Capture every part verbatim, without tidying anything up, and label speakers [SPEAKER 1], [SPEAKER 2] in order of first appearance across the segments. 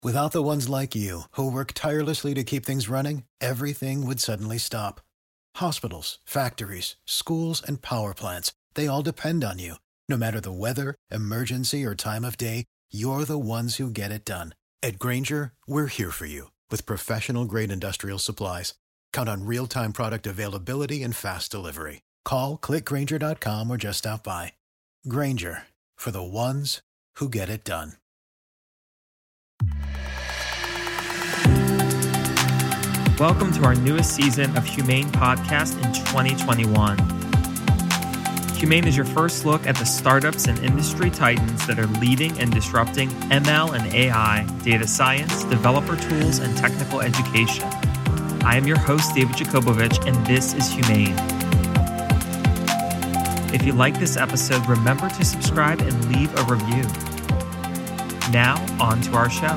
[SPEAKER 1] Without the ones like you, who work tirelessly to keep things running, everything would suddenly stop. Hospitals, factories, schools, and power plants, they all depend on you. No matter the weather, emergency, or time of day, you're the ones who get it done. At Grainger, we're here for you with professional-grade industrial supplies. Count on real-time product availability and fast delivery. Call, click grainger dot com, or just stop by. Grainger, for the ones who get it done.
[SPEAKER 2] Welcome to our newest season of Humane Podcast in twenty twenty-one. Humane is your first look at the startups and industry titans that are leading and disrupting M L and A I, data science, developer tools, and technical education. I am your host, David Jakobovich, and this is Humane. If you like this episode, remember to subscribe and leave a review. Now, on to our show.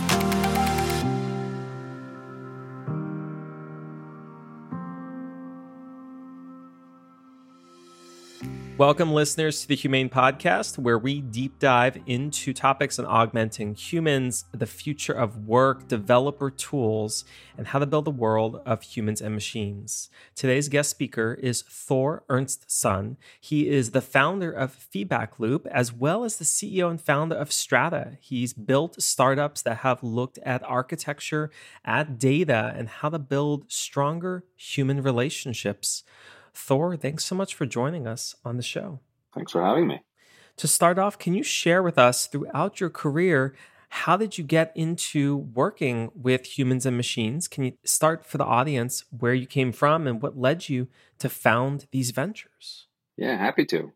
[SPEAKER 2] Welcome, listeners, to the Humane Podcast, where we deep dive into topics on augmenting humans, the future of work, developer tools, and how to build a world of humans and machines. Today's guest speaker is Thor Ernstson. He is the founder of Feedback Loop, as well as the C E O and founder of Strata. He's built startups that have looked at architecture, at data, and how to build stronger human relationships. Thor, thanks so much for joining us on the show.
[SPEAKER 3] Thanks for having me.
[SPEAKER 2] To start off, can you share with us throughout your career, how did you get into working with humans and machines? Can you start for the audience where you came from and what led you to found these ventures?
[SPEAKER 3] Yeah, happy to.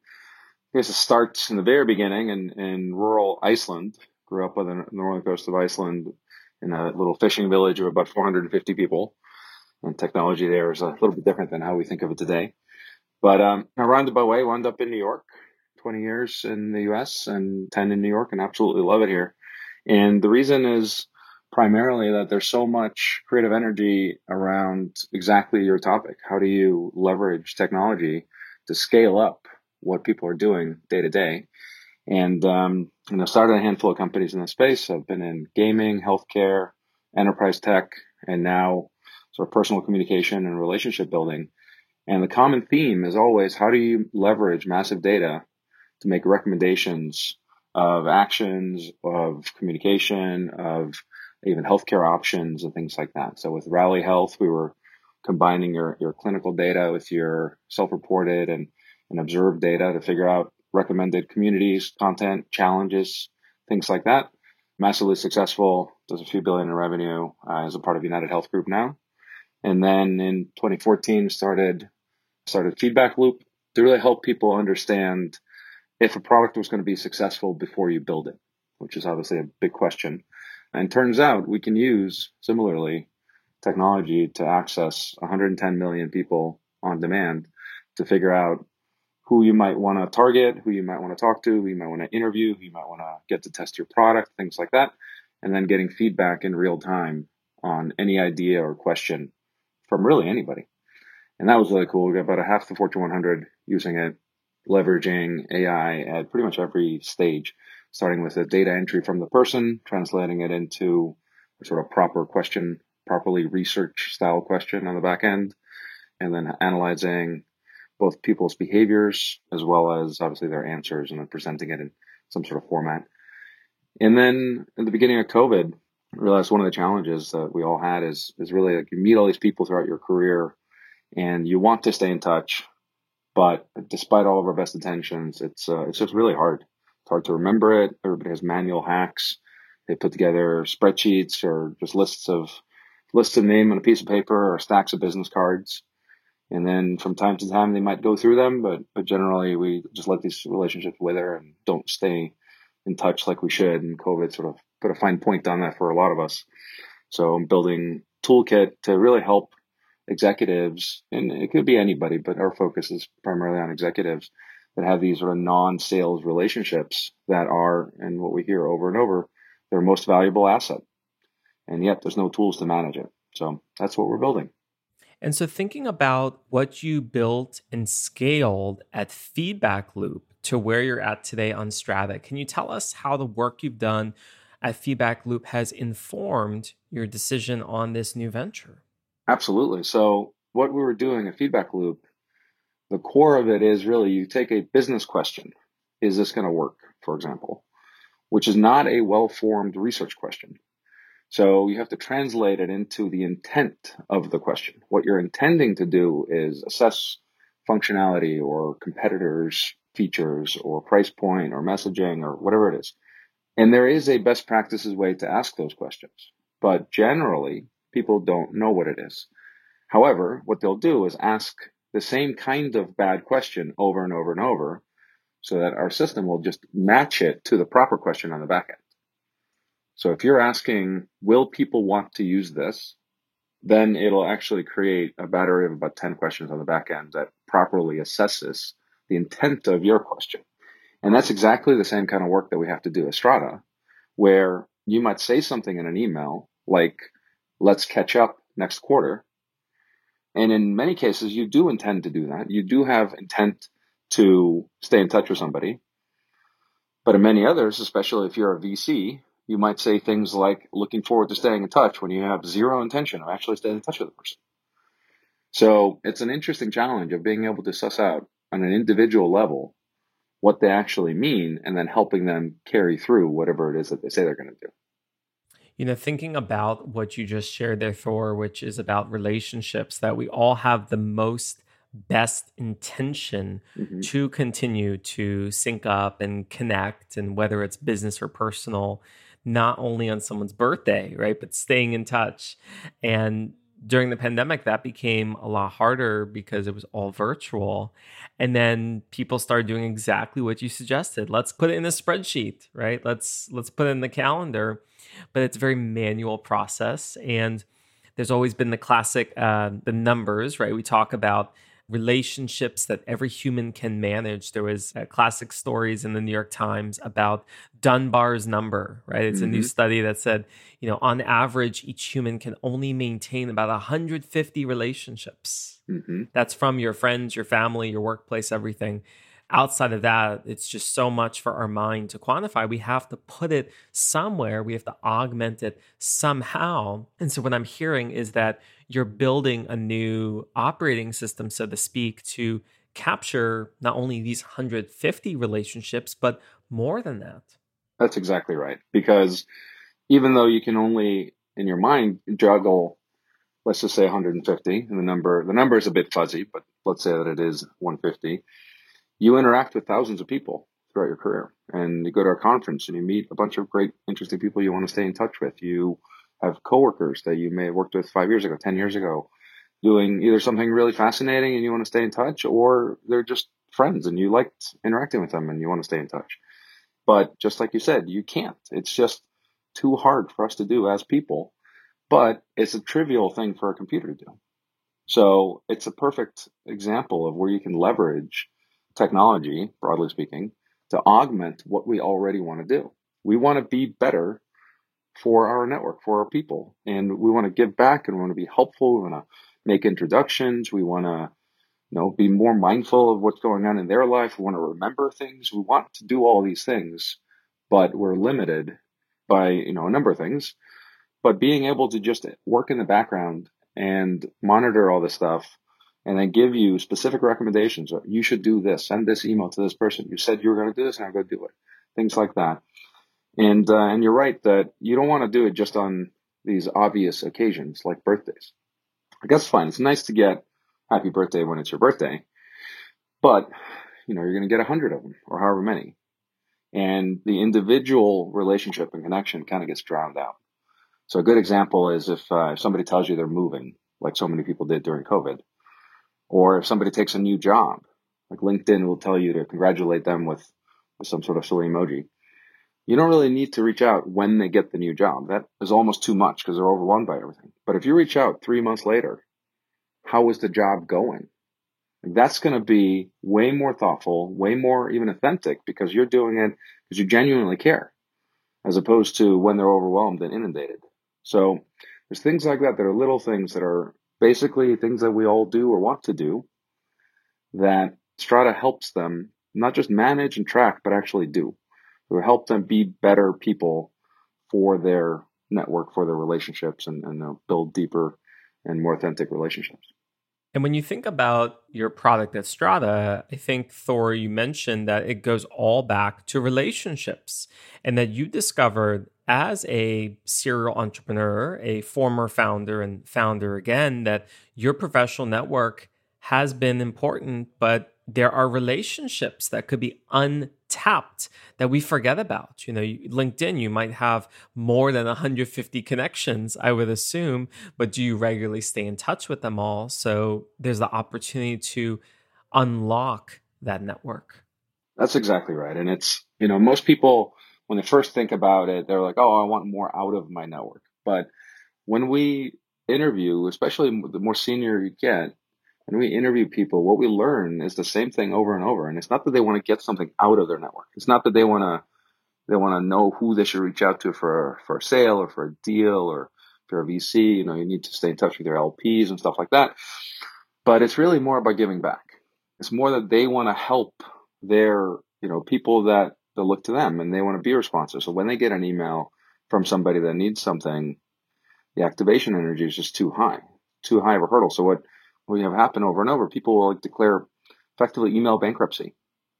[SPEAKER 3] I guess it starts in the very beginning in, in rural Iceland. Grew up on the northern coast of Iceland in a little fishing village of about four hundred fifty people. And technology there is a little bit different than how we think of it today. But um, I rounded my way, wound up in New York, twenty years in the U S and ten in New York, and absolutely love it here. And the reason is primarily that there's so much creative energy around exactly your topic. How do you leverage technology to scale up what people are doing day to day? And um, and I've started a handful of companies in this space. I've been in gaming, healthcare, enterprise tech, and now sort of personal communication and relationship building. And the common theme is always, how do you leverage massive data to make recommendations of actions, of communication, of even healthcare options and things like that. So with Rally Health, we were combining your, your clinical data with your self-reported and, and observed data to figure out recommended communities, content, challenges, things like that. Massively successful, does a few billion in revenue uh, as a part of United Health Group now. And then in twenty fourteen, started started Feedback Loop to really help people understand if a product was going to be successful before you build it, which is obviously a big question. And turns out we can use, similarly, technology to access one hundred ten million people on demand to figure out who you might want to target, who you might want to talk to, who you might want to interview, who you might want to get to test your product, things like that. And then getting feedback in real time on any idea or question from really anybody. And that was really cool. We got about a half the Fortune one hundred using it, leveraging A I at pretty much every stage, starting with the data entry from the person, translating it into a sort of proper question, properly research style question on the back end, and then analyzing both people's behaviors as well as obviously their answers and then presenting it in some sort of format. And then at the beginning of COVID, I realized one of the challenges that we all had is, is really like you meet all these people throughout your career and you want to stay in touch, but despite all of our best intentions, it's uh, it's just really hard. It's hard to remember it. Everybody has manual hacks. They put together spreadsheets or just lists of lists of name on a piece of paper or stacks of business cards. And then from time to time, they might go through them, but but generally we just let these relationships wither and don't stay in touch like we should. And COVID sort of put a fine point on that for a lot of us. So I'm building a toolkit to really help executives, and it could be anybody, but our focus is primarily on executives that have these sort of non-sales relationships that are, and what we hear over and over, their most valuable asset. And yet there's no tools to manage it. So that's what we're building.
[SPEAKER 2] And so thinking about what you built and scaled at Feedback Loop to where you're at today on Strata, can you tell us how the work you've done at Feedback Loop has informed your decision on this new venture.
[SPEAKER 3] Absolutely. So what we were doing at Feedback Loop, the core of it is really you take a business question. Is this going to work, for example, which is not a well-formed research question. So you have to translate it into the intent of the question. What you're intending to do is assess functionality or competitors' features or price point or messaging or whatever it is. And there is a best practices way to ask those questions. But generally, people don't know what it is. However, what they'll do is ask the same kind of bad question over and over and over so that our system will just match it to the proper question on the back end. So if you're asking, will people want to use this? Then it'll actually create a battery of about ten questions on the back end that properly assesses the intent of your question. And that's exactly the same kind of work that we have to do at Strata, where you might say something in an email like, let's catch up next quarter. And in many cases, you do intend to do that. You do have intent to stay in touch with somebody. But in many others, especially if you're a V C, you might say things like looking forward to staying in touch when you have zero intention of actually staying in touch with the person. So it's an interesting challenge of being able to suss out on an individual level what they actually mean and then helping them carry through whatever it is that they say they're going to do.
[SPEAKER 2] You know, thinking about what you just shared there, Thor, which is about relationships, that we all have the most best intention mm-hmm. to continue to sync up and connect, and whether it's business or personal, not only on someone's birthday, right, but staying in touch. And during the pandemic, that became a lot harder because it was all virtual. And then people started doing exactly what you suggested. Let's put it in a spreadsheet, right? Let's let's put it in the calendar. But it's a very manual process. And there's always been the classic, uh, the numbers, right? We talk about relationships that every human can manage. There was uh, classic stories in the New York Times about Dunbar's number, right? It's mm-hmm. a new study that said, you know, on average, each human can only maintain about one hundred fifty relationships. Mm-hmm. That's from your friends, your family, your workplace, everything. Outside of that, it's just so much for our mind to quantify. We have to put it somewhere. We have to augment it somehow. And so what I'm hearing is that you're building a new operating system, so to speak, to capture not only these one hundred fifty relationships, but more than that.
[SPEAKER 3] That's exactly right. Because even though you can only, in your mind, juggle, let's just say one hundred fifty, and the number, the number is a bit fuzzy, but let's say that it is one hundred fifty. You interact with thousands of people throughout your career, and you go to a conference and you meet a bunch of great, interesting people you want to stay in touch with. You have coworkers that you may have worked with five years ago, ten years ago, doing either something really fascinating and you want to stay in touch, or they're just friends and you liked interacting with them and you want to stay in touch. But just like you said, you can't. It's just too hard for us to do as people, but it's a trivial thing for a computer to do. So it's a perfect example of where you can leverage technology, broadly speaking, to augment what we already want to do. We want to be better for our network, for our people, and we want to give back and we want to be helpful. We want to make introductions. We want to, you know, be more mindful of what's going on in their life. We want to remember things. We want to do all these things, but we're limited by, you know, a number of things. But being able to just work in the background and monitor all this stuff, and then give you specific recommendations. You should do this. Send this email to this person. You said you were going to do this, and I'm going to do it. Things like that. And uh, and you're right that you don't want to do it just on these obvious occasions like birthdays. Like, that's fine. It's nice to get happy birthday when it's your birthday, but you know you're going to get a hundred of them or however many, and the individual relationship and connection kind of gets drowned out. So a good example is if, uh, if somebody tells you they're moving, like so many people did during COVID. Or if somebody takes a new job, like LinkedIn will tell you to congratulate them with, with some sort of silly emoji. You don't really need to reach out when they get the new job. That is almost too much because they're overwhelmed by everything. But if you reach out three months later, how is the job going? That's going to be way more thoughtful, way more even authentic because you're doing it because you genuinely care, as opposed to when they're overwhelmed and inundated. So there's things like that that are little things that are basically things that we all do or want to do that Strata helps them not just manage and track, but actually do. It will help them be better people for their network, for their relationships, and, and uh, build deeper and more authentic relationships.
[SPEAKER 2] And when you think about your product at Strata, I think, Thor, you mentioned that it goes all back to relationships, and that you discovered as a serial entrepreneur, a former founder and founder again, that your professional network has been important, but there are relationships that could be untapped that we forget about. You know, LinkedIn, you might have more than one hundred fifty connections, I would assume, but do you regularly stay in touch with them all? So there's the opportunity to unlock that network.
[SPEAKER 3] That's exactly right. And it's, you know, most people, when they first think about it, they're like, oh, I want more out of my network. But when we interview, especially the more senior you get, when we interview people, what we learn is the same thing over and over. And it's not that they want to get something out of their network. It's not that they want to they want to know who they should reach out to for for a sale or for a deal, or if you're a V C, you know, you need to stay in touch with your L Ps and stuff like that. But it's really more about giving back. It's more that they want to help their, you know, people that, that look to them, and they want to be responsive. So when they get an email from somebody that needs something, the activation energy is just too high, too high of a hurdle. So what we have happen over and over, people will like declare effectively email bankruptcy.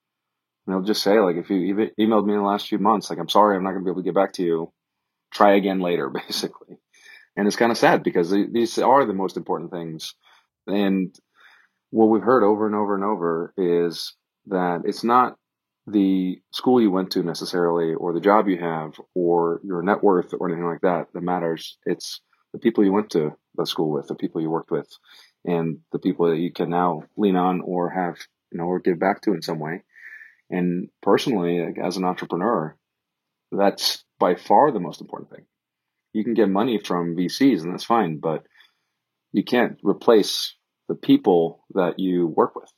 [SPEAKER 3] And they'll just say, like, if you emailed me in the last few months, like, I'm sorry, I'm not going to be able to get back to you. Try again later, basically. And it's kind of sad because these are the most important things. And what we've heard over and over and over is that it's not the school you went to necessarily, or the job you have, or your net worth, or anything like that that matters. It's the people you went to the school with, the people you worked with, and the people that you can now lean on or have, you know, or give back to in some way. And personally, like, as an entrepreneur, that's by far the most important thing. You can get money from V Cs, and that's fine, but you can't replace the people that you work with.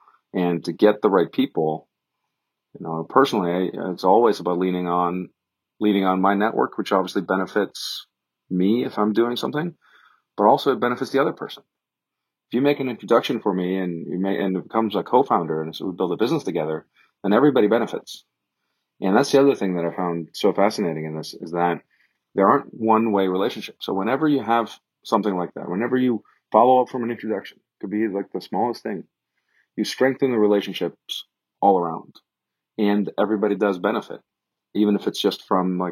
[SPEAKER 3] And to get the right people, you know, personally, it's always about leaning on, leaning on my network, which obviously benefits me if I'm doing something, but also it benefits the other person. If you make an introduction for me and you may, and it becomes a co-founder, and so we build a business together, then everybody benefits. And that's the other thing that I found so fascinating in this, is that there aren't one-way relationships. So whenever you have something like that, whenever you follow up from an introduction, it could be like the smallest thing, you strengthen the relationships all around, and everybody does benefit, even if it's just from like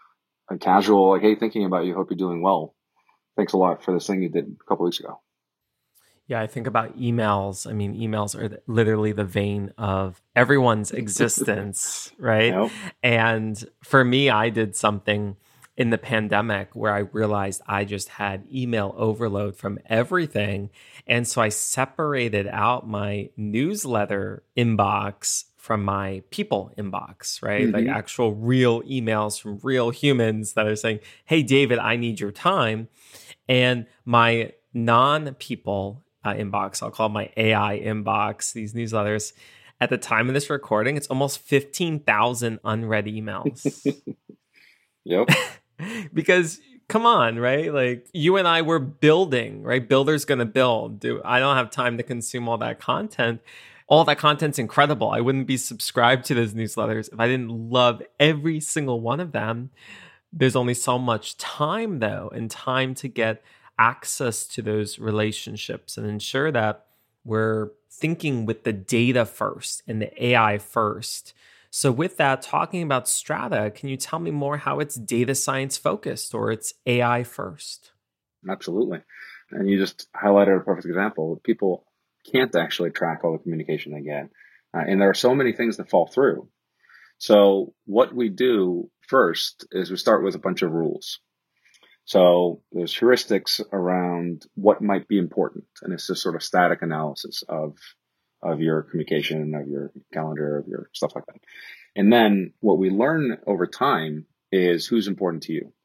[SPEAKER 3] a casual, like, hey, thinking about you, hope you're doing well. Thanks a lot for this thing you did a couple weeks ago.
[SPEAKER 2] Yeah, I think about emails. I mean, emails are literally the vein of everyone's existence, right?
[SPEAKER 3] Nope.
[SPEAKER 2] And for me, I did something in the pandemic where I realized I just had email overload from everything. And so I separated out my newsletter inbox from my people inbox, right?
[SPEAKER 3] Mm-hmm.
[SPEAKER 2] Like actual real emails from real humans that are saying, hey, David, I need your time. And my non-people uh, inbox, I'll call my A I inbox, these newsletters, at the time of this recording, it's almost fifteen thousand unread emails.
[SPEAKER 3] Yep.
[SPEAKER 2] Because come on, right? Like you and I were building, right? Builder's going to build. Do I don't have time to consume all that content. All that content's incredible. I wouldn't be subscribed to those newsletters if I didn't love every single one of them. There's only so much time though, and time to get access to those relationships and ensure that we're thinking with the data first and the A I first. So with that, talking about Strata, can you tell me more how it's data science focused or it's A I first?
[SPEAKER 3] Absolutely. And you just highlighted a perfect example. People can't actually track all the communication they get. Uh, and there are so many things that fall through. So what we do first is we start with a bunch of rules. So there's heuristics around what might be important. And it's just sort of static analysis of of your communication, of your calendar, of your stuff like that. And then what we learn over time is who's important to you.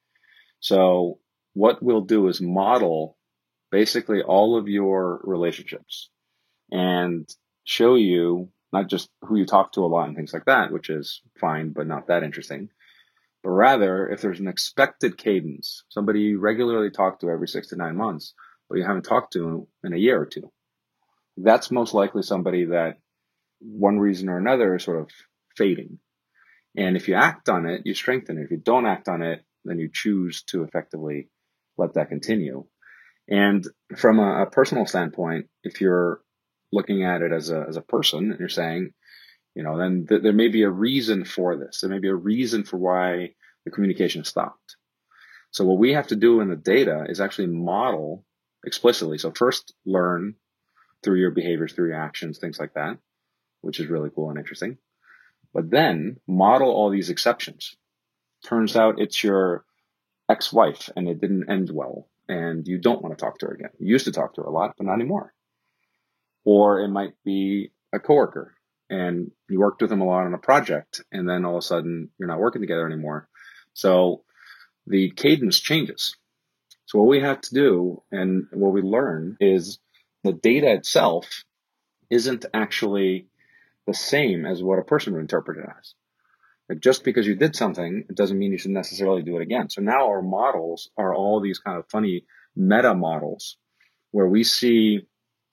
[SPEAKER 3] So what we'll do is model basically all of your relationships and show you not just who you talk to a lot and things like that, which is fine, but not that interesting. But rather, if there's an expected cadence, somebody you regularly talk to every six to nine months, but you haven't talked to in a year or two, that's most likely somebody that one reason or another is sort of fading. And if you act on it, you strengthen it. If you don't act on it, then you choose to effectively let that continue. And from a, a personal standpoint, if you're looking at it as a as a person and you're saying, you know, then th- there may be a reason for this. There may be a reason for why the communication stopped. So what we have to do in the data is actually model explicitly. So first learn through your behaviors, through your actions, things like that, which is really cool and interesting. But then model all these exceptions. Turns out it's your ex-wife and it didn't end well and you don't want to talk to her again. You used to talk to her a lot, but not anymore. Or it might be a coworker and you worked with them a lot on a project and then all of a sudden you're not working together anymore. So the cadence changes. So what we have to do and what we learn is the data itself isn't actually the same as what a person would interpret it as. But just because you did something, it doesn't mean you should necessarily do it again. So now our models are all these kind of funny meta models where we see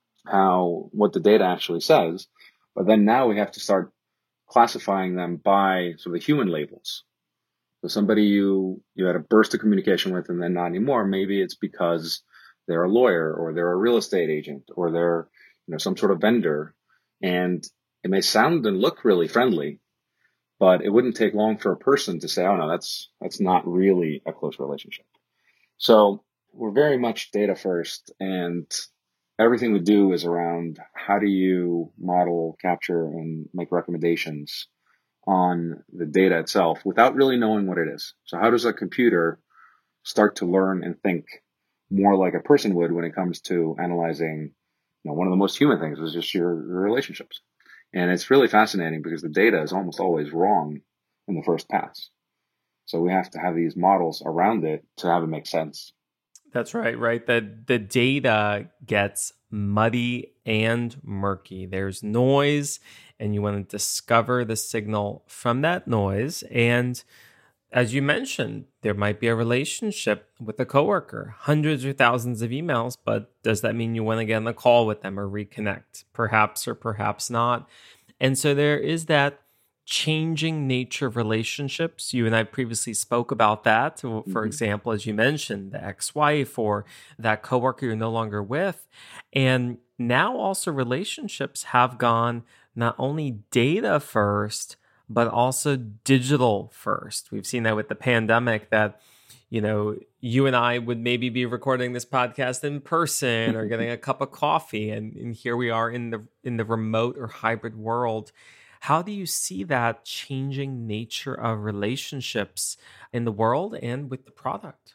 [SPEAKER 3] how what the data actually says, but then now we have to start classifying them by sort of the human labels. So somebody you you had a burst of communication with and then not anymore, maybe it's because they're a lawyer or they're a real estate agent or they're, you know, some sort of vendor. And it may sound and look really friendly, but it wouldn't take long for a person to say, oh no, that's that's not really a close relationship. So we're very much data first, and everything we do is around how do you model, capture, and make recommendations on the data itself without really knowing what it is. So how does a computer start to learn and think more like a person would when it comes to analyzing, you know, one of the most human things is just your, your relationships. And it's really fascinating because the data is almost always wrong in the first pass. So we have to have these models around it to have it make sense.
[SPEAKER 2] That's right, right? The, the data gets muddy and murky. There's noise, and you want to discover the signal from that noise. And as you mentioned, there might be a relationship with a coworker, hundreds or thousands of emails, but does that mean you want to get on a call with them or reconnect? Perhaps or perhaps not. And so there is that changing nature of relationships. You and I previously spoke about that. For mm-hmm. example, as you mentioned, the ex-wife or that coworker you're no longer with. And now also relationships have gone not only data first, but also digital first. We've seen that with the pandemic that, you know, you and I would maybe be recording this podcast in person or getting a cup of coffee. And, and here we are in the in the remote or hybrid world. How do you see that changing nature of relationships in the world and with the product?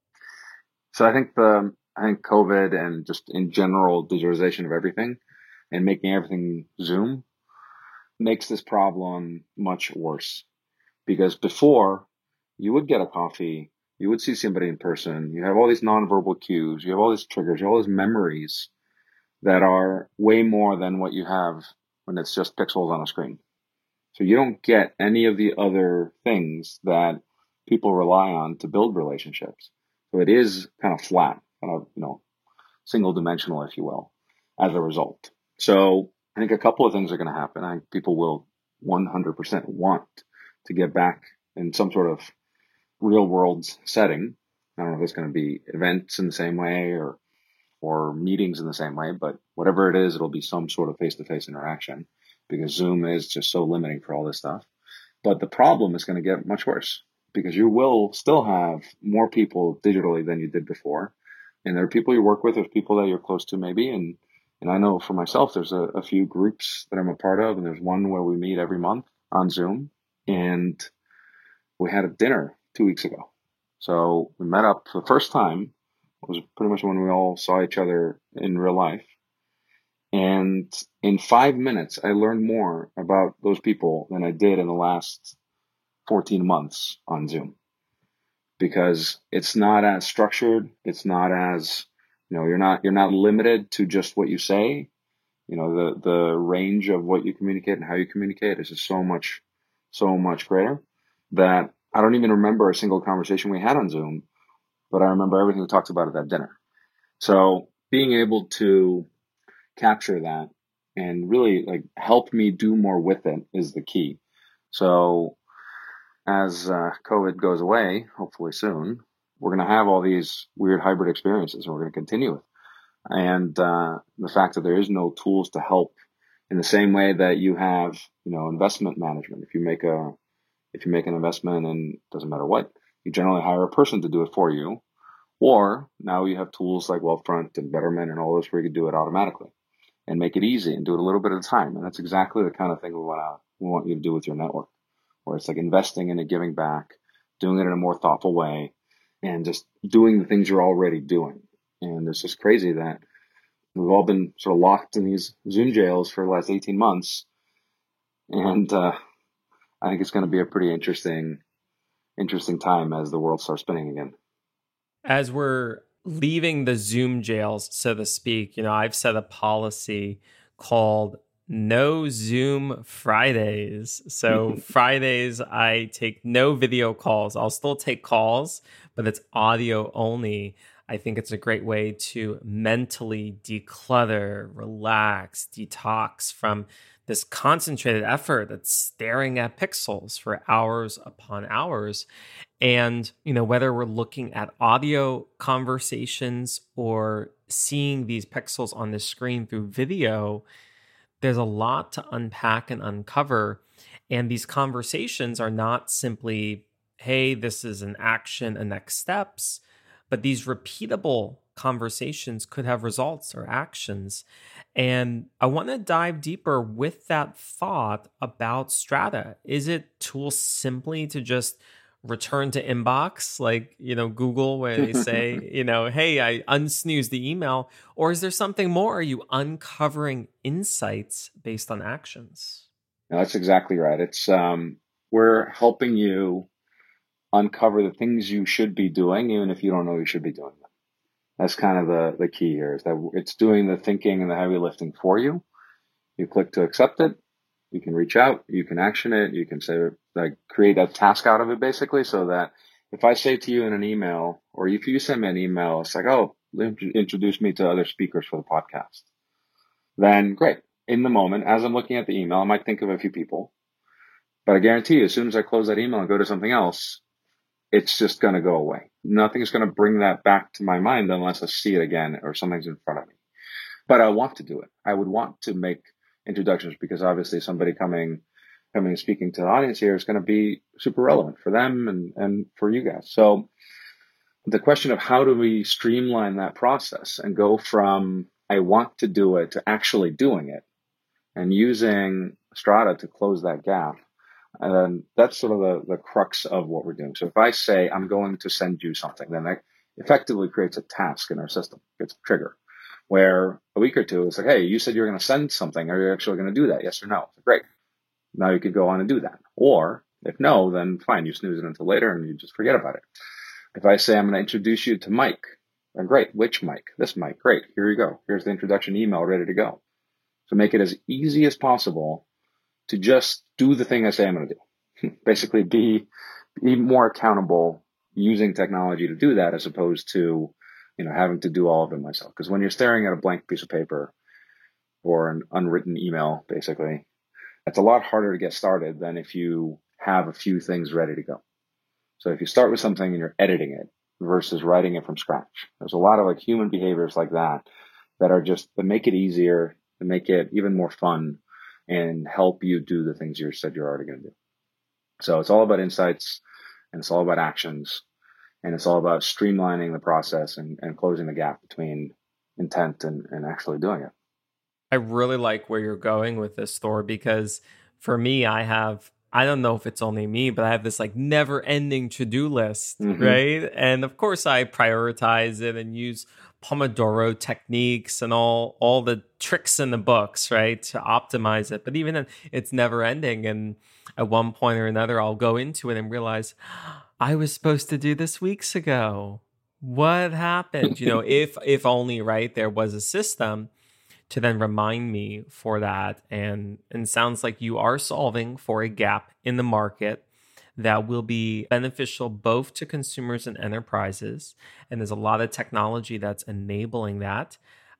[SPEAKER 3] So I think the I think COVID and just in general digitalization of everything and making everything Zoom makes this problem much worse. Because before, you would get a coffee, you would see somebody in person, you have all these nonverbal cues, you have all these triggers, you have all these memories that are way more than what you have when it's just pixels on a screen. So you don't get any of the other things that people rely on to build relationships. So it is kind of flat, kind of, you know, single dimensional, if you will, as a result. So I think a couple of things are going to happen. I think people will one hundred percent want to get back in some sort of real world setting. I don't know if it's going to be events in the same way or or meetings in the same way, but whatever it is, it'll be some sort of face-to-face interaction because Zoom is just so limiting for all this stuff. But the problem is going to get much worse because you will still have more people digitally than you did before. And there are people you work with, there's people that you're close to maybe. And, and I know for myself, there's a, a few groups that I'm a part of, and there's one where we meet every month on Zoom. And we had a dinner two weeks ago. So we met up for the first time. It was pretty much when we all saw each other in real life. And in five minutes, I learned more about those people than I did in the last fourteen months on Zoom. Because it's not as structured. It's not as, you know, you're not, you're not limited to just what you say. You know, the, the range of what you communicate and how you communicate is just so much, so much greater that I don't even remember a single conversation we had on Zoom, but I remember everything we talked about at that dinner. So being able to capture that and really like help me do more with it is the key. So as uh, COVID goes away, hopefully soon, we're going to have all these weird hybrid experiences, and we're going to continue with. And uh, the fact that there is no tools to help in the same way that you have, you know, investment management. If you make a, if you make an investment, and it doesn't matter what, you generally hire a person to do it for you. Or now you have tools like Wealthfront and Betterment and all this where you can do it automatically and make it easy and do it a little bit at a time. And that's exactly the kind of thing we want to, we want you to do with your network, where it's like investing and giving back, doing it in a more thoughtful way, and just doing the things you're already doing. And it's just crazy that we've all been sort of locked in these Zoom jails for the last eighteen months. And uh, I think it's going to be a pretty interesting, interesting time as the world starts spinning again.
[SPEAKER 2] As we're leaving the Zoom jails, so to speak, you know, I've set a policy called No Zoom Fridays. So Fridays, I take no video calls. I'll still take calls, but it's audio only. I think it's a great way to mentally declutter, relax, detox from this concentrated effort that's staring at pixels for hours upon hours. And, you know, whether we're looking at audio conversations or seeing these pixels on the screen through video, there's a lot to unpack and uncover. And these conversations are not simply, hey, this is an action and next steps, but these repeatable conversations could have results or actions. And I want to dive deeper with that thought about Strata. Is it tools simply to just return to inbox, like, you know, Google, where they say, you know, hey, I unsnoozed the email? Or is there something more? Are you uncovering insights based on actions?
[SPEAKER 3] No, that's exactly right. It's um, we're helping you uncover the things you should be doing, even if you don't know you should be doing them. That's kind of the, the key here, is that it's doing the thinking and the heavy lifting for you. You click to accept it. You can reach out. You can action it. You can say, like, create a task out of it, basically, so that if I say to you in an email, or if you send me an email, it's like, oh, introduce me to other speakers for the podcast. Then great. In the moment, as I'm looking at the email, I might think of a few people, but I guarantee you, as soon as I close that email and go to something else, it's just going to go away. Nothing's going to bring that back to my mind unless I see it again or something's in front of me. But I want to do it. I would want to make introductions, because obviously somebody coming, coming and speaking to the audience here is going to be super relevant for them and, and for you guys. So the question of how do we streamline that process and go from I want to do it to actually doing it, and using Strata to close that gap. And then that's sort of the, the crux of what we're doing. So if I say I'm going to send you something, then that effectively creates a task in our system. It's a trigger where a week or two, it's like, hey, you said you're going to send something. Are you actually going to do that? Yes or no? Great. Now you could go on and do that. Or if no, then fine, you snooze it until later and you just forget about it. If I say I'm going to introduce you to Mike, then great. Which Mike? This Mike. Great. Here you go. Here's the introduction email ready to go. So make it as easy as possible to just do the thing I say I'm going to do. Basically be, be more accountable using technology to do that, as opposed to, you know, having to do all of it myself. Because when you're staring at a blank piece of paper or an unwritten email, basically, it's a lot harder to get started than if you have a few things ready to go. So if you start with something and you're editing it versus writing it from scratch, there's a lot of like human behaviors like that that are just, that make it easier, to make it even more fun, and help you do the things you said you're already going to do. So it's all about insights, and it's all about actions, and it's all about streamlining the process and, and closing the gap between intent and, and actually doing it.
[SPEAKER 2] I really like where you're going with this, Thor, because for me, I have, I don't know if it's only me, but I have this like never ending to-do list, mm-hmm. right? And of course I prioritize it and use Pomodoro techniques and all, all the tricks in the books, right, to optimize it. But even then, it's never ending. And at one point or another, I'll go into it and realize I was supposed to do this weeks ago. What happened? You know, if if only, right, there was a system to then remind me for that. And and sounds like you are solving for a gap in the market that will be beneficial both to consumers and enterprises. And there's a lot of technology that's enabling that.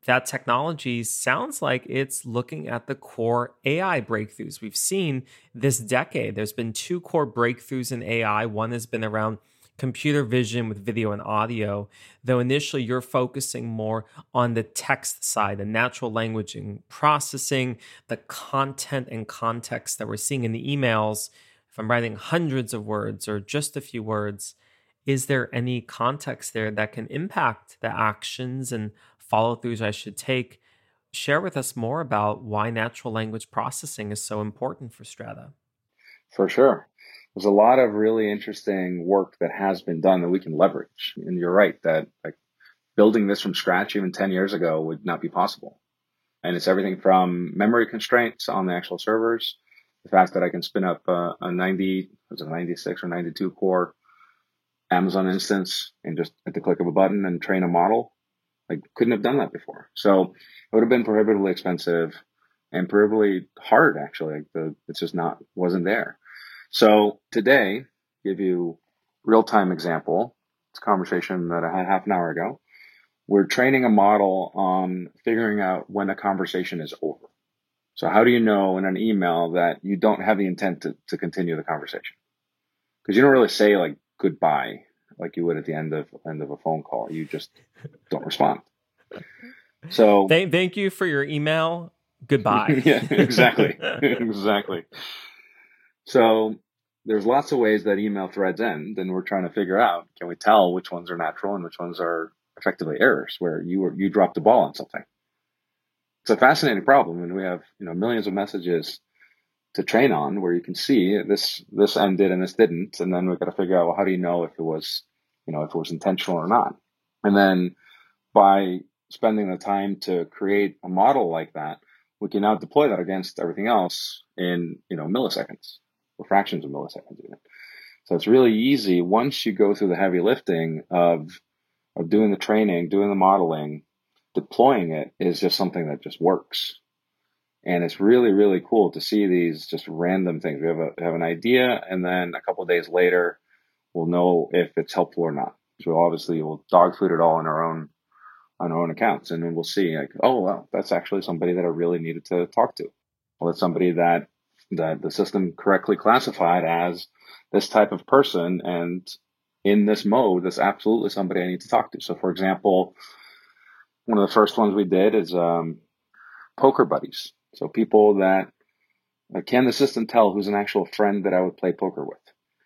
[SPEAKER 2] that technology sounds like it's looking at the core A I breakthroughs we've seen this decade. There's been two core breakthroughs in A I. One has been around computer vision with video and audio, though initially you're focusing more on the text side, the natural language and processing, the content and context that we're seeing in the emails. If I'm writing hundreds of words or just a few words, is there any context there that can impact the actions and follow throughs I should take? Share with us more about why natural language processing is so important for Strata.
[SPEAKER 3] For sure. There's a lot of really interesting work that has been done that we can leverage. And you're right that like building this from scratch even ten years ago would not be possible. And it's everything from memory constraints on the actual servers, the fact that I can spin up a, a ninety, was it ninety-six or ninety-two core Amazon instance and just at the click of a button and train a model. Like couldn't have done that before. So it would have been prohibitively expensive and prohibitively hard actually. Like the, it's just not, wasn't there. So today, give you real-time example. It's a conversation that I had half an hour ago. We're training a model on figuring out when a conversation is over. So how do you know in an email that you don't have the intent to, to continue the conversation? Because you don't really say like goodbye like you would at the end of end of a phone call. You just don't respond. So
[SPEAKER 2] thank, thank you for your email. Goodbye.
[SPEAKER 3] Yeah, exactly. Exactly. So there's lots of ways that email threads end, and we're trying to figure out, can we tell which ones are natural and which ones are effectively errors where you were, you dropped the ball on something. It's a fascinating problem, and we have, you know, millions of messages to train on where you can see this, this ended and this didn't. And then we've got to figure out, well, how do you know if it was, you know, if it was intentional or not? And then by spending the time to create a model like that, we can now deploy that against everything else in, you know, milliseconds. Or fractions of milliseconds even. So it's really easy once you go through the heavy lifting of of doing the training, doing the modeling, deploying it is just something that just works. And it's really, really cool to see these just random things. We have a have an idea, and then a couple of days later, we'll know if it's helpful or not. So we'll obviously we'll dog food it all in our own on our own accounts, and then we'll see like, oh well, that's actually somebody that I really needed to talk to. Well, it's somebody that that the system correctly classified as this type of person, and in this mode, that's absolutely somebody I need to talk to. So, for example, one of the first ones we did is um, poker buddies. So people that uh, can the system tell who's an actual friend that I would play poker with?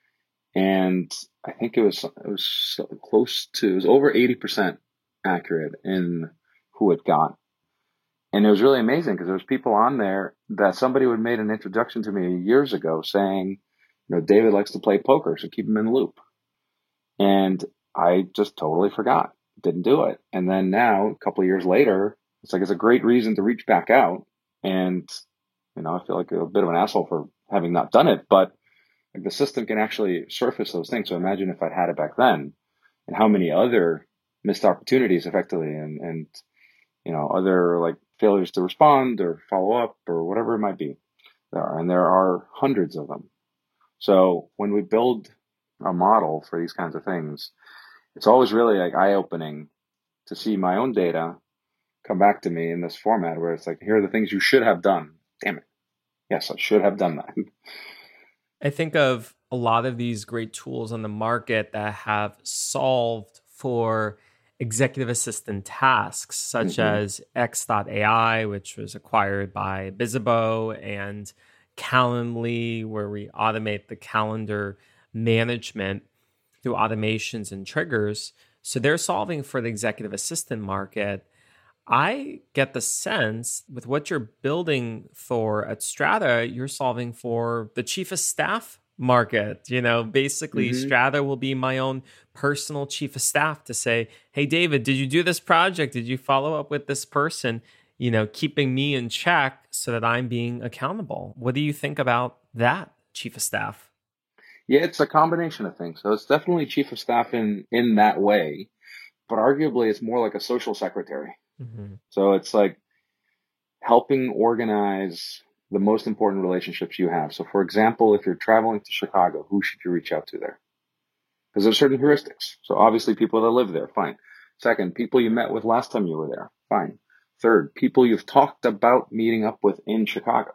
[SPEAKER 3] And I think it was it was close to it was over eighty percent accurate in who it got. And it was really amazing because there was people on there that somebody had made an introduction to me years ago saying, you know, David likes to play poker, so keep him in the loop. And I just totally forgot, didn't do it. And then now, a couple of years later, it's like it's a great reason to reach back out. And, you know, I feel like a bit of an asshole for having not done it, but like the system can actually surface those things. So imagine if I'd had it back then and how many other missed opportunities effectively and, and you know, other like failures to respond or follow up or whatever it might be. There are, and there are hundreds of them. So when we build a model for these kinds of things, it's always really like eye-opening to see my own data come back to me in this format where it's like, here are the things you should have done. Damn it. Yes, I should have done that.
[SPEAKER 2] I think of a lot of these great tools on the market that have solved for executive assistant tasks, such mm-hmm. as X dot A I, which was acquired by Bizzabo, and Calendly, where we automate the calendar management through automations and triggers. So they're solving for the executive assistant market. I get the sense with what you're building for at Strata, you're solving for the chief of staff market. You know, basically mm-hmm. Strata will be my own personal chief of staff to say, hey, David, did you do this project? Did you follow up with this person? You know, keeping me in check so that I'm being accountable. What do you think about that, chief of staff?
[SPEAKER 3] Yeah, it's a combination of things. So it's definitely chief of staff in, in that way, but arguably it's more like a social secretary. Mm-hmm. So it's like helping organize the most important relationships you have. So for example, if you're traveling to Chicago, who should you reach out to there? Because there's certain heuristics. So obviously people that live there, fine. Second, people you met with last time you were there, fine. third, people you've talked about meeting up with in Chicago.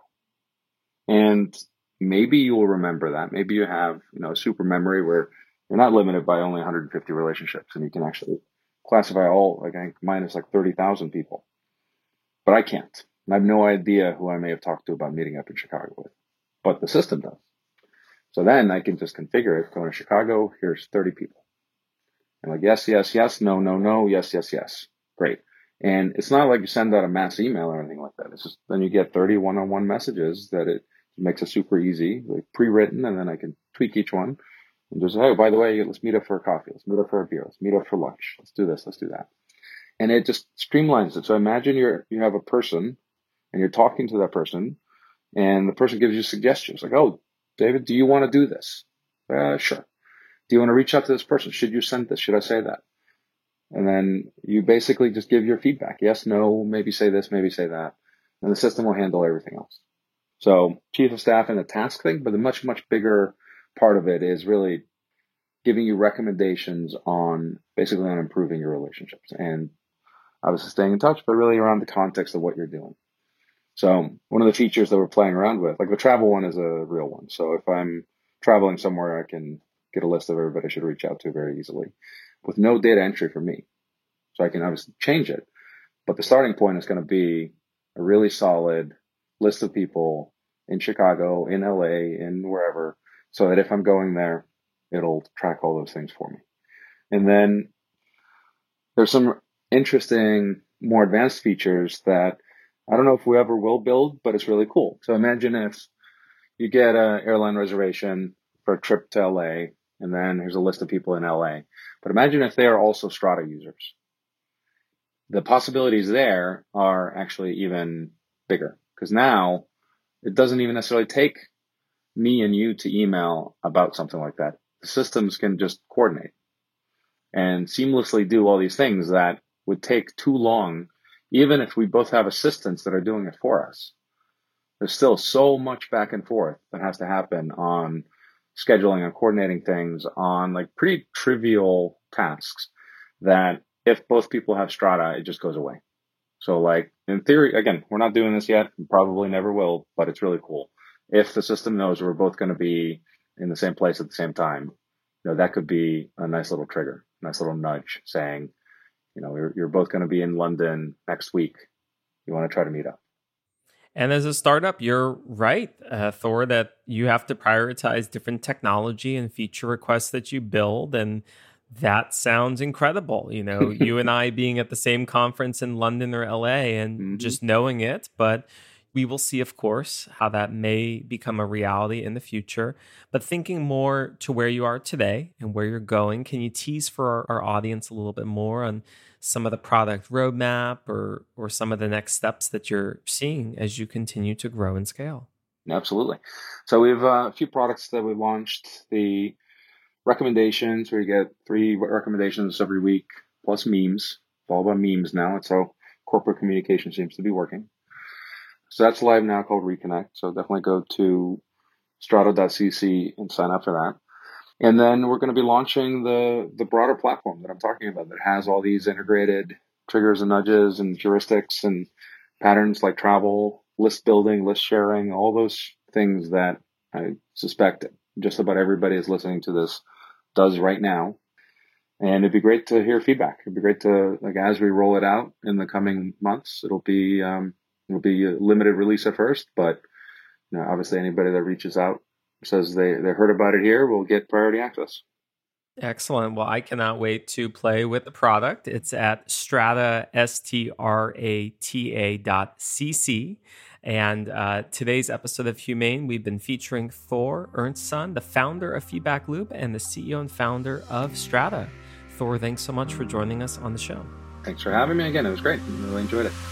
[SPEAKER 3] And maybe you will remember that. Maybe you have, you know, a super memory where you're not limited by only one hundred fifty relationships, and you can actually classify all, like I think mine is like thirty thousand people. But I can't. I have no idea who I may have talked to about meeting up in Chicago with. But the system does. So then I can just configure it, going to Chicago, here's thirty people. And like, yes, yes, yes, no, no, no, yes, yes, yes. Great. And it's not like you send out a mass email or anything like that. It's just then you get thirty one-on-one messages that it makes it super easy, like pre-written, and then I can tweak each one and just, oh, by the way, let's meet up for a coffee. Let's meet up for a beer. Let's meet up for lunch. Let's do this. Let's do that. And it just streamlines it. So imagine you're, you have a person and you're talking to that person and the person gives you suggestions like, oh, David, do you want to do this? Uh, sure. Do you want to reach out to this person? Should you send this? Should I say that? And then you basically just give your feedback. Yes, no, maybe say this, maybe say that. And the system will handle everything else. So chief of staff and a task thing, but the much, much bigger part of it is really giving you recommendations on basically on improving your relationships and obviously staying in touch, but really around the context of what you're doing. So one of the features that we're playing around with, like the travel one is a real one. So if I'm traveling somewhere, I can get a list of everybody I should reach out to very easily with no data entry for me. So I can obviously change it, but the starting point is going to be a really solid list of people in Chicago, in L A, in wherever, so that if I'm going there, it'll track all those things for me. And then there's some interesting, more advanced features that I don't know if we ever will build, but it's really cool. So imagine if you get an airline reservation for a trip to L A, and then there's a list of people in L A. But imagine if they are also Strata users. The possibilities there are actually even bigger, because now it doesn't even necessarily take me and you to email about something like that. The systems can just coordinate and seamlessly do all these things that would take too long, even if we both have assistants that are doing it for us. There's still so much back and forth that has to happen on scheduling and coordinating things on like pretty trivial tasks that if both people have Strata, it just goes away. So like in theory, again, we're not doing this yet, probably never will, but it's really cool. If the system knows we're both going to be in the same place at the same time, you know, that could be a nice little trigger, nice little nudge saying, you know, you're, you're both going to be in London next week. You want to try to meet up.
[SPEAKER 2] And as a startup, you're right, uh, Thor, that you have to prioritize different technology and feature requests that you build. And that sounds incredible. You know, you and I being at the same conference in London or L A and mm-hmm. just knowing it. But we will see, of course, how that may become a reality in the future. But thinking more to where you are today and where you're going, can you tease for our, our audience a little bit more on some of the product roadmap or or some of the next steps that you're seeing as you continue to grow and scale?
[SPEAKER 3] Absolutely. So we have uh, a few products that we launched. The recommendations, where you get three recommendations every week, plus memes. It's all about memes now. It's how corporate communication seems to be working. So that's live now, called Reconnect. So definitely go to strata dot c c and sign up for that. And then we're going to be launching the the broader platform that I'm talking about that has all these integrated triggers and nudges and heuristics and patterns like travel, list building, list sharing, all those things that I suspect just about everybody is listening to this does right now. And it'd be great to hear feedback. It'd be great to, like, as we roll it out in the coming months, it'll be, um, it'll be a limited release at first, but you know, obviously anybody that reaches out says they, they heard about it here will get priority access.
[SPEAKER 2] Excellent. Well, I cannot wait to play with the product. It's at strata, S T R A T A dot C C. And uh, today's episode of Humane, we've been featuring Thor Ernstson, the founder of Feedback Loop and the C E O and founder of Strata. Thor, thanks so much for joining us on the show.
[SPEAKER 3] Thanks for having me again. It was great. I really enjoyed it.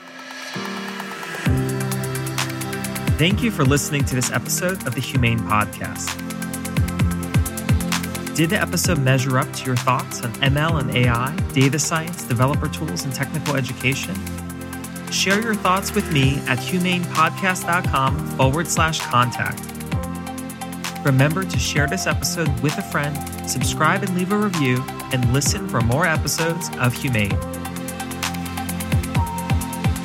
[SPEAKER 2] Thank you for listening to this episode of the Humane Podcast. Did the episode measure up to your thoughts on M L and A I, data science, developer tools, and technical education? Share your thoughts with me at humanepodcast.com forward slash contact. Remember to share this episode with a friend, subscribe and leave a review, and listen for more episodes of Humane.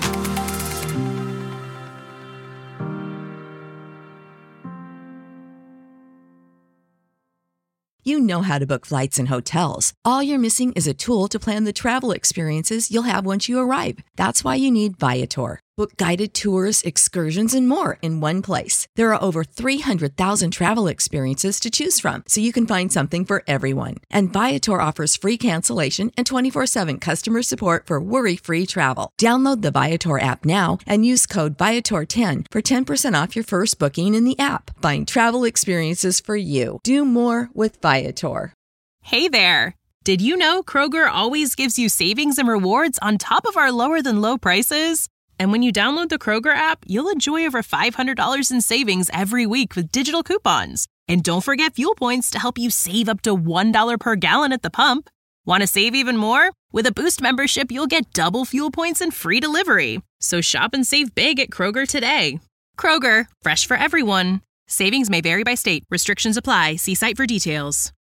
[SPEAKER 4] know how to book flights and hotels. All you're missing is a tool to plan the travel experiences you'll have once you arrive. That's why you need Viator. Book guided tours, excursions, and more in one place. There are over three hundred thousand travel experiences to choose from, so you can find something for everyone. And Viator offers free cancellation and twenty-four seven customer support for worry-free travel. Download the Viator app now and use code Viator ten for ten percent off your first booking in the app. Find travel experiences for you. Do more with Viator.
[SPEAKER 5] Hey there! Did you know Kroger always gives you savings and rewards on top of our lower-than-low prices? And when you download the Kroger app, you'll enjoy over five hundred dollars in savings every week with digital coupons. And don't forget fuel points to help you save up to one dollar per gallon at the pump. Want to save even more? With a Boost membership, you'll get double fuel points and free delivery. So shop and save big at Kroger today. Kroger, fresh for everyone. Savings may vary by state. Restrictions apply. See site for details.